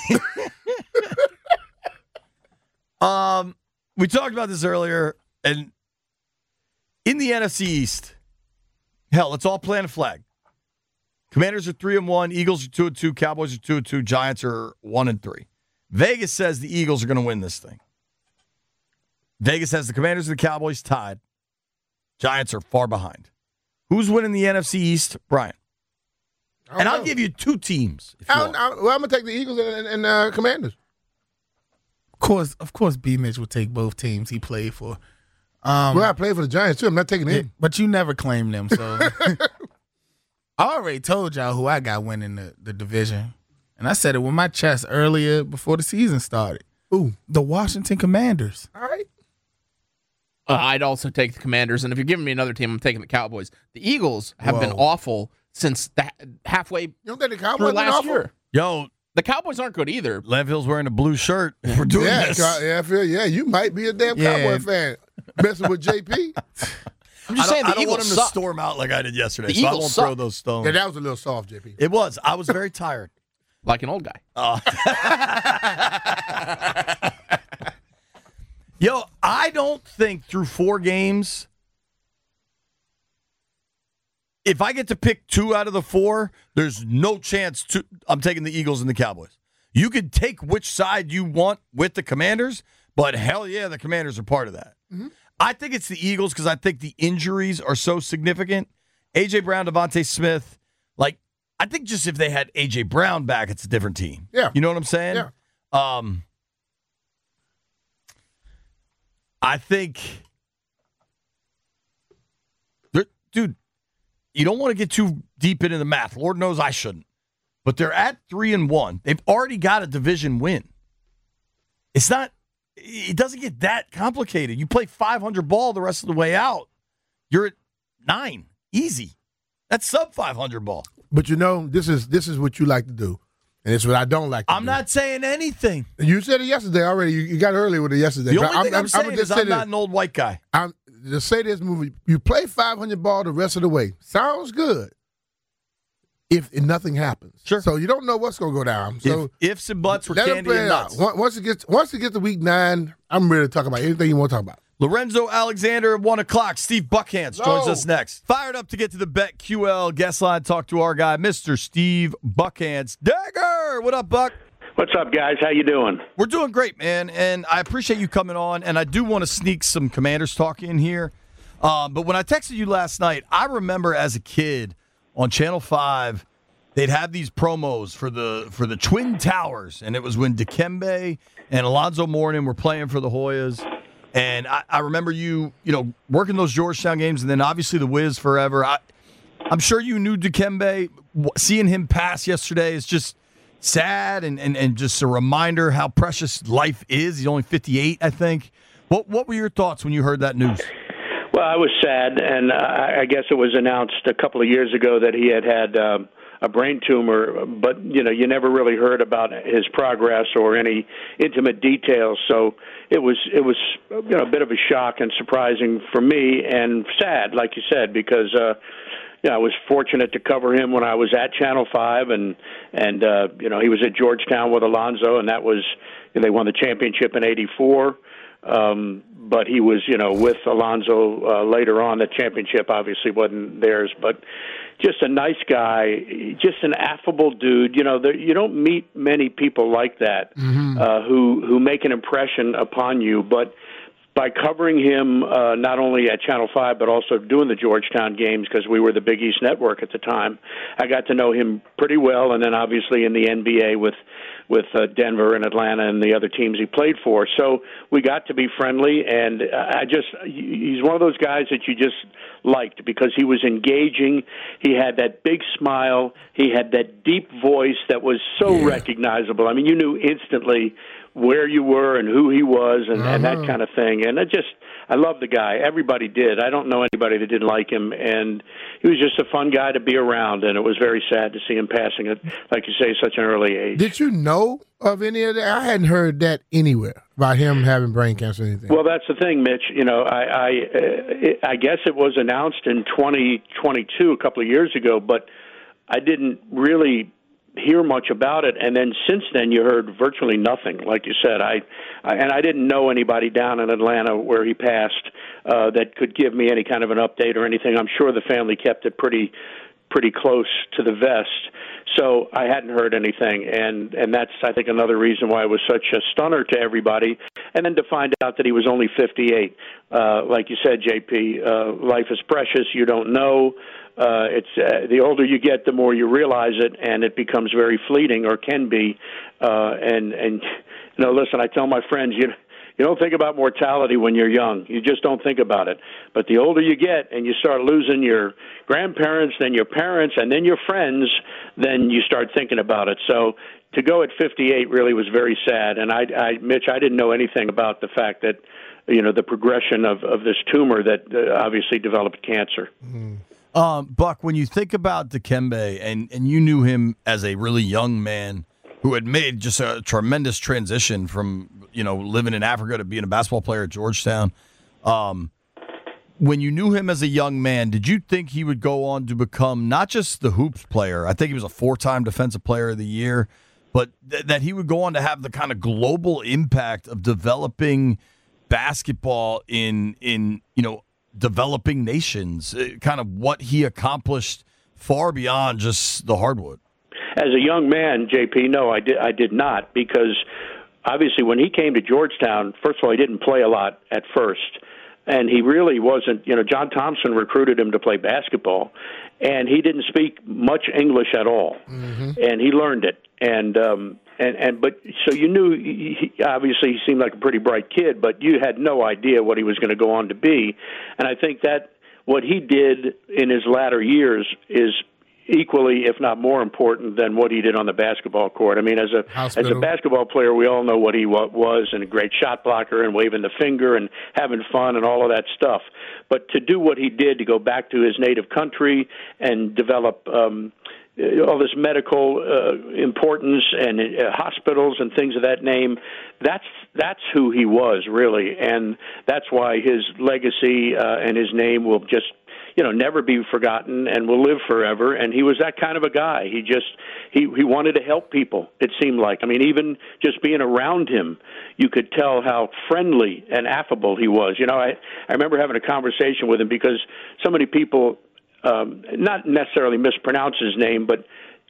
S7: um, we talked about this earlier, and in the N F C East, hell, let's all plant a flag. Commanders are three and one, Eagles are two and two, Cowboys are two and two, Giants are one and three. Vegas says the Eagles are going to win this thing. Vegas has the Commanders and the Cowboys tied. Giants are far behind. Who's winning the N F C East, Brian? And I'll
S9: know.
S7: give you two teams. If you
S9: I,
S7: want.
S9: I, well, I'm gonna take the Eagles and, and uh, Commanders.
S15: Of course, of course, B. Mitch will take both teams he played for. Um,
S9: well, I played for the Giants too. I'm not taking
S15: yeah,
S9: him.
S15: but you never claimed them, so I already told y'all who I got winning the, the division, and I said it with my chest earlier before the season started.
S9: Ooh,
S15: the Washington Commanders.
S9: All right.
S16: Uh, I'd also take the Commanders, and if you're giving me another team, I'm taking the Cowboys. The Eagles have
S9: Whoa.
S16: been awful since the halfway
S9: You don't think the
S16: through
S9: Cowboys been
S16: last
S9: awful?
S16: year.
S7: Yo,
S16: The Cowboys aren't good either.
S7: Landfill's wearing a blue shirt. We're doing
S9: Yeah,
S7: this.
S9: Cow- yeah, I feel yeah. You might be a damn
S15: Yeah.
S9: Cowboy fan messing with J P.
S16: I'm just
S7: I
S16: saying
S7: don't,
S16: the
S7: I don't want
S16: Eagles
S7: him
S16: suck.
S7: to storm out like I did yesterday,
S16: The
S7: so I
S16: Eagles
S7: won't
S16: suck.
S7: throw those stones.
S9: Yeah, that was a little soft, J P.
S7: It was. I was very tired.
S16: Like an old guy.
S7: Uh, Yo, I don't think through four games, if I get to pick two out of the four, there's no chance to, I'm taking the Eagles and the Cowboys. You could take which side you want with the Commanders, but hell yeah, the Commanders are part of that.
S9: Mm-hmm.
S7: I think it's the Eagles because I think the injuries are so significant. A J. Brown, Devontae Smith, like, I think just if they had A J. Brown back, it's a different team.
S9: Yeah.
S7: You know what I'm saying?
S9: Yeah.
S7: Um, I think, dude, you don't want to get too deep into the math. Lord knows I shouldn't. But they're at three and one. They've already got a division win. It's not, it doesn't get that complicated. You play five hundred ball the rest of the way out. You're at nine. Easy. That's sub five hundred ball.
S9: But you know, this is this is what you like to do, and it's what I don't like to
S7: I'm
S9: do.
S7: not saying anything.
S9: You said it yesterday already. You, you got early with it yesterday.
S7: The
S9: But
S7: only thing I'm, saying
S9: gonna
S7: is
S9: say
S7: I'm not
S9: this.
S7: an old white guy.
S9: I'm to say this movie. You play five hundred ball the rest of the way. Sounds good. If, if nothing happens,
S7: Sure.
S9: So you don't know what's going to go down. So
S7: if ifs and buts were
S9: let him
S7: candy
S9: play
S7: and
S9: it out.
S7: nuts.
S9: Once once it gets once it gets to week nine, I'm ready to talk about anything you want to talk about.
S7: Lorenzo Alexander at one o'clock. Steve Buckhantz joins
S9: No.
S7: us next. Fired up to get to the BetQL guest line. Talk to our guy, Mister Steve Buckhantz. Dagger! What up, Buck?
S14: What's up, guys? How you doing?
S7: We're doing great, man, and I appreciate you coming on, and I do want to sneak some Commanders talk in here. Um, but when I texted you last night, I remember as a kid on Channel five, they'd have these promos for the for the Twin Towers, and it was when Dikembe and Alonzo Mourning were playing for the Hoyas. And I, I remember you, you know, working those Georgetown games, and then obviously the Wiz forever. I, I'm sure you knew Dikembe. Seeing him pass yesterday is just sad and, and, and just a reminder how precious life is. He's only fifty-eight, I think. What what were your thoughts when you heard that news?
S14: Well, I was sad, and I, I guess it was announced a couple of years ago that he had had um, a brain tumor, but you know, you never really heard about his progress or any intimate details. So it was it was you know a bit of a shock and surprising for me, and sad, like you said, because uh, you know, I was fortunate to cover him when I was at Channel Five, and and uh, you know he was at Georgetown with Alonzo, and that was and they won the championship in eighty-four. Um, but he was, you know, with Alonzo uh, later on. The championship obviously wasn't theirs, but just a nice guy, just an affable dude. You know, there, you don't meet many people like that mm-hmm. uh, who who make an impression upon you. But by covering him uh, not only at Channel five but also doing the Georgetown games, because we were the Big East Network at the time, I got to know him pretty well. And then obviously in the N B A with with uh, Denver and Atlanta and the other teams he played for. So we got to be friendly, and I just he's one of those guys that you just liked because he was engaging. He had that big smile. He had that deep voice that was so yeah. recognizable. I mean, you knew instantly where you were and who he was and, uh-huh. and that kind of thing. And I just, I love the guy. Everybody did. I don't know anybody that didn't like him. And he was just a fun guy to be around. And it was very sad to see him passing at, like you say, such an early age.
S9: Did you know of any of that? I hadn't heard that anywhere about him having brain cancer or anything.
S14: Well, that's the thing, Mitch. You know, I, I, uh, I guess it was announced in twenty twenty-two, a couple of years ago, but I didn't really hear much about it, and then since then you heard virtually nothing. Like you said, I, I and I didn't know anybody down in Atlanta where he passed uh, that could give me any kind of an update or anything. I'm sure the family kept it pretty, pretty close to the vest, so I hadn't heard anything, and and that's I think another reason why it was such a stunner to everybody. And then to find out that he was only fifty-eight, uh, like you said, J P, uh, life is precious. You don't know. Uh, it's uh, the older you get, the more you realize it, and it becomes very fleeting, or can be. Uh, and and you know, listen, I tell my friends, you you don't think about mortality when you're young. You just don't think about it. But the older you get, and you start losing your grandparents, then your parents, and then your friends, then you start thinking about it. So to go at fifty-eight really was very sad. And I, I Mitch, I didn't know anything about the fact that you know the progression of of this tumor that uh, obviously developed cancer.
S7: Mm. Um, Buck, when you think about Dikembe, and, and you knew him as a really young man who had made just a tremendous transition from, you know, living in Africa to being a basketball player at Georgetown, um, when you knew him as a young man, did you think he would go on to become not just the hoops player? I think he was a four-time Defensive Player of the Year, but th- that he would go on to have the kind of global impact of developing basketball in, in you know, developing nations, kind of what he accomplished far beyond just the hardwood?
S14: As a young man, J P, no, I did, I did not, because obviously when he came to Georgetown, first of all, he didn't play a lot at first, and he really wasn't, you know, John Thompson recruited him to play basketball, and he didn't speak much English at all, mm-hmm. and he learned it. And um, and and but so you knew he, obviously he seemed like a pretty bright kid, but you had no idea what he was going to go on to be. And I think that what he did in his latter years is equally, if not more important than what he did on the basketball court. I mean, as a Hospital. as a basketball player, we all know what he was, and a great shot blocker and waving the finger and having fun and all of that stuff. But to do what he did, to go back to his native country and develop um, all this medical uh, importance and uh, hospitals and things of that name, that's that's who he was, really. And that's why his legacy uh, and his name will just, you know, never be forgotten and will live forever. And he was that kind of a guy. He just, he, he wanted to help people, it seemed like. I mean, even just being around him, you could tell how friendly and affable he was. You know, I, I remember having a conversation with him because so many people, Um, not necessarily mispronounce his name, but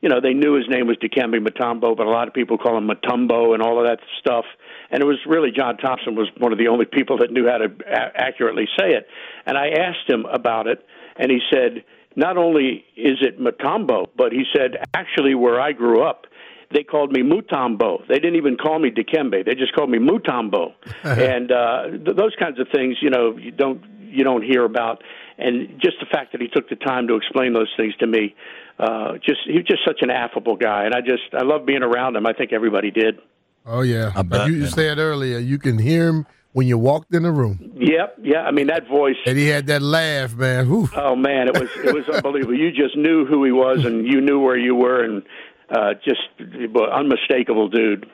S14: you know, they knew his name was Dikembe Mutombo, but a lot of people call him Mutombo and all of that stuff. And it was really John Thompson was one of the only people that knew how to a- accurately say it. And I asked him about it, and he said, not only is it Mutombo, but he said, actually, where I grew up, they called me Mutombo. They didn't even call me Dikembe. They just called me Mutombo. and uh, th- those kinds of things, you know, you don't you don't hear about. And just the fact that he took the time to explain those things to me, uh, just he was just such an affable guy. And I just I love being around him. I think everybody did.
S9: Oh, yeah.
S7: I bet,
S9: like you
S7: man.
S9: said earlier, you can hear him when you walked in the room.
S14: Yep, yeah. I mean, that voice.
S9: And he had that laugh, man. Whew.
S14: Oh, man, it was it was unbelievable. You just knew who he was, and you knew where you were, and uh, just unmistakable dude.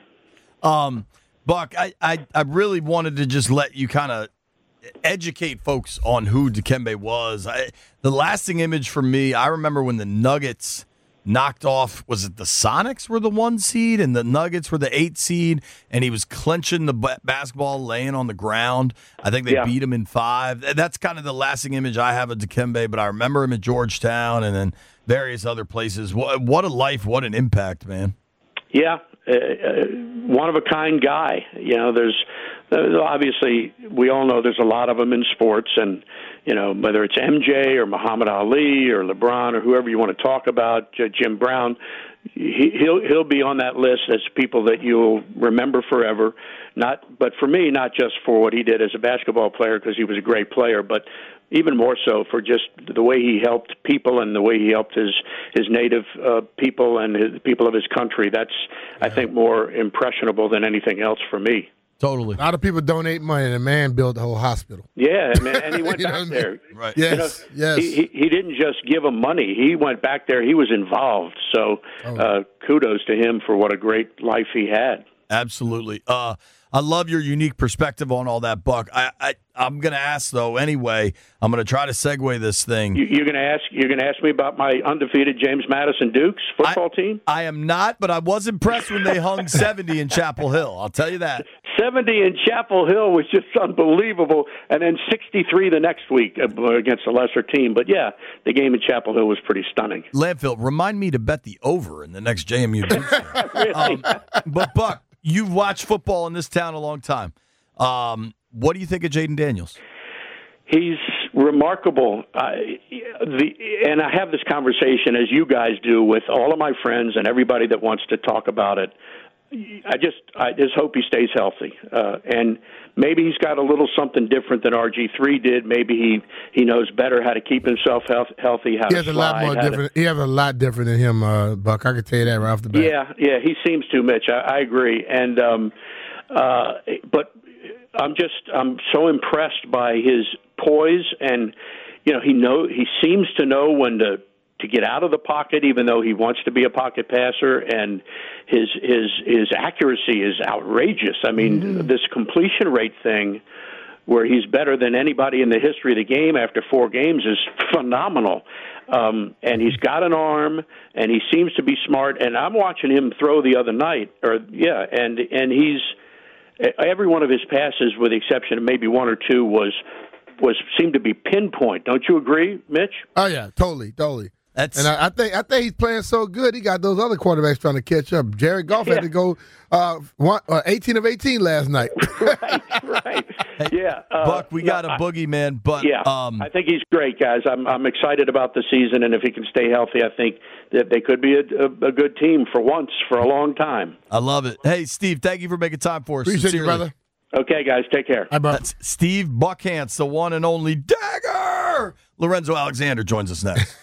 S7: Um, Buck, I, I, I really wanted to just let you kind of educate folks on who Dikembe was. I, the lasting image for me, I remember when the Nuggets knocked off, was it the Sonics were the one seed and the Nuggets were the eight seed, and he was clenching the b- basketball, laying on the ground. I think they
S14: Yeah.
S7: beat him in five. That's kind of the lasting image I have of Dikembe, but I remember him at Georgetown and then various other places. What, what a life, what an impact, man.
S14: Yeah, uh, uh, one of a kind guy. You know, there's, there's obviously we all know there's a lot of them in sports, and you know whether it's M J or Muhammad Ali or LeBron or whoever you want to talk about, J- Jim Brown. He, he'll he'll be on that list as people that you'll remember forever. Not, but for me, not just for what he did as a basketball player because he was a great player, but even more so for just the way he helped people and the way he helped his his native uh, people and his, the people of his country. That's yeah. I think more impressionable than anything else for me.
S7: Totally.
S9: A lot of people donate money, and the man built the whole hospital.
S14: Yeah, man, and he went back
S9: I mean?
S14: there.
S7: Right.
S9: Yes,
S14: you know,
S9: yes.
S14: He, he, he didn't just give him money. He went back there. He was involved. So
S9: Oh.
S14: uh, kudos to him for what a great life he had.
S7: Absolutely. Uh, I love your unique perspective on all that, Buck. I, I I'm gonna ask though. Anyway, I'm gonna try to segue this thing.
S14: You, you're going to ask. You're going to ask me about my undefeated James Madison Dukes football
S7: I,
S14: team.
S7: I am not, but I was impressed when they hung seventy in Chapel Hill. I'll tell you that.
S14: seventy in Chapel Hill was just unbelievable, and then sixty-three the next week against a lesser team. But yeah, the game in Chapel Hill was pretty stunning.
S7: Landfill, remind me to bet the over in the next J M U Dukes game.
S14: Really?
S7: um, but Buck, you've watched football in this town a long time. Um, what do you think of Jaden Daniels?
S14: He's remarkable. Uh, the, and I have this conversation, as you guys do, with all of my friends and everybody that wants to talk about it. I just I just hope he stays healthy. Uh, and maybe he's got a little something different than R G three did. Maybe he, he knows better how to keep himself health, healthy, how
S9: He
S14: to
S9: has a
S14: slide,
S9: lot more
S14: how to-
S9: different. He has a lot different than him, uh, Buck. I can tell you that right off the bat.
S14: Yeah, yeah, he seems to, Mitch. I, I agree. And um, uh, but I'm just I'm so impressed by his poise, and you know he know he seems to know when to to get out of the pocket, even though he wants to be a pocket passer, and his his his accuracy is outrageous. I mean, mm-hmm. this completion rate thing, where he's better than anybody in the history of the game after four games, is phenomenal. Um, and he's got an arm, and he seems to be smart. And I'm watching him throw the other night, or yeah, and and he's every one of his passes, with the exception of maybe one or two, was was seemed to be pinpoint. Don't you agree, Mitch?
S9: Oh yeah, totally, totally.
S7: That's
S9: and I, I think I think he's playing so good. He got those other quarterbacks trying to catch up. Jared Goff
S14: Yeah.
S9: had to go uh, one, uh, eighteen of eighteen last night.
S14: right, right. Yeah, uh,
S7: Buck, we got
S14: no,
S7: a
S14: I-
S7: boogeyman, but
S14: Yeah,
S7: um,
S14: I think he's great, guys. I'm I'm excited about the season, and if he can stay healthy, I think that they could be a, a, a good team for once for a long time.
S7: I love it. Hey, Steve, thank you for making time for us.
S9: Appreciate you,
S7: Sincerely.
S9: brother.
S14: Okay, guys, take care.
S9: Hi, Buck.
S7: That's Steve Buckhantz, the one and only Dagger. Lorenzo Alexander joins us next.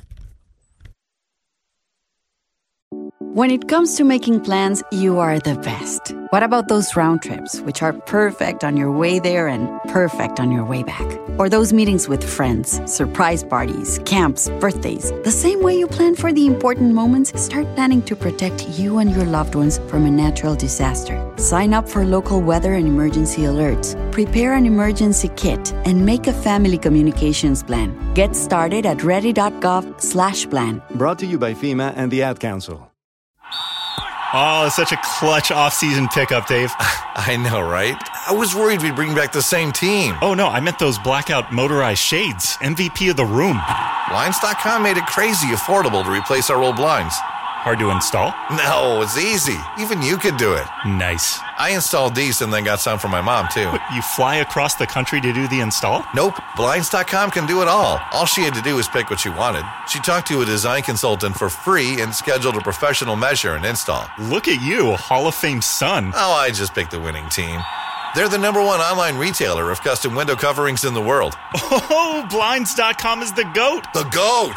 S1: When it comes to making plans, you are the best. What about those round trips, which are perfect on your way there and perfect on your way back? Or those meetings with friends, surprise parties, camps, birthdays? The same way you plan for the important moments, start planning to protect you and your loved ones from a natural disaster. Sign up for local weather and emergency alerts. Prepare an emergency kit and make a family communications plan. Get started at ready.gov slash plan.
S2: Brought to you by FEMA and the Ad Council.
S4: Oh, such a clutch off-season pickup, Dave.
S5: I know, right? I was worried we'd bring back the same team.
S4: Oh, no, I meant those blackout motorized shades. M V P of the room.
S5: Blinds dot com made it crazy affordable to replace our old blinds.
S4: Hard to install?
S5: No, it's easy. Even you could do it.
S4: Nice.
S5: I installed these and then got some for my mom, too.
S4: What, you fly across the country to do the install?
S5: Nope. Blinds dot com can do it all. All she had to do was pick what she wanted. She talked to a design consultant for free and scheduled a professional measure and install.
S4: Look at you, a Hall of Fame son.
S5: Oh, I just picked the winning team. They're the number one online retailer of custom window coverings in the world.
S4: Oh, Blinds dot com is the GOAT.
S5: The GOAT!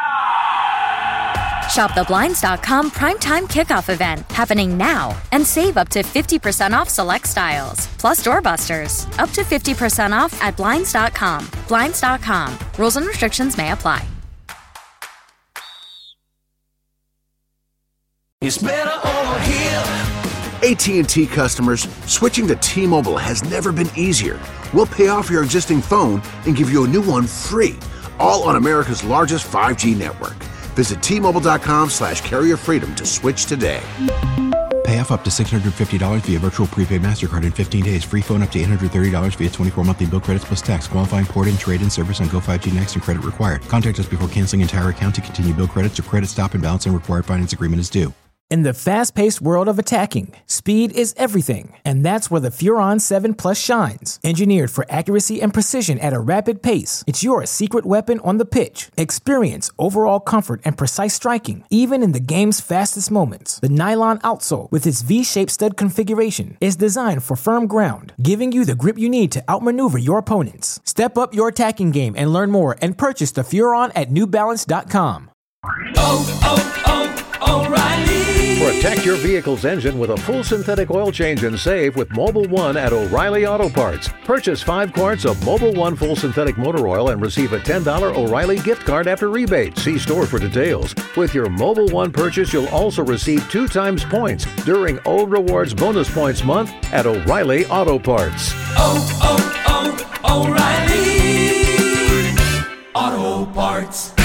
S6: Shop the Blinds dot com Primetime Kickoff event happening now and save up to fifty percent off select styles. Plus doorbusters. Up to fifty percent off at Blinds dot com. Blinds dot com. Rules and restrictions may apply.
S10: It's better over here. A T and T customers, switching to T-Mobile has never been easier. We'll pay off your existing phone and give you a new one free, all on America's largest five G network. Visit T Mobile dot com slash carrier freedom to switch today.
S11: Pay off up to six hundred fifty dollars via virtual prepaid MasterCard in fifteen days. Free phone up to eight hundred thirty dollars via twenty-four monthly bill credits plus tax. Qualifying port-in, trade-in service on Go five G Next and credit required. Contact us before canceling entire account to continue bill credits or credit stop and balance and required finance agreement is due.
S17: In the fast-paced world of attacking, speed is everything, and that's where the Furon seven Plus shines. Engineered for accuracy and precision at a rapid pace, it's your secret weapon on the pitch. Experience overall comfort and precise striking, even in the game's fastest moments. The nylon outsole, with its V-shaped stud configuration, is designed for firm ground, giving you the grip you need to outmaneuver your opponents. Step up your attacking game and learn more and purchase the Furon at New Balance dot com.
S18: Oh, oh, oh, O'Reilly. Protect your vehicle's engine with a full synthetic oil change and save with Mobil one at O'Reilly Auto Parts. Purchase five quarts of Mobil one full synthetic motor oil and receive a ten dollars O'Reilly gift card after rebate. See store for details. With your Mobil one purchase, you'll also receive two times points during O Rewards Bonus Points Month at O'Reilly Auto Parts.
S19: Oh, oh, oh, O'Reilly Auto Parts.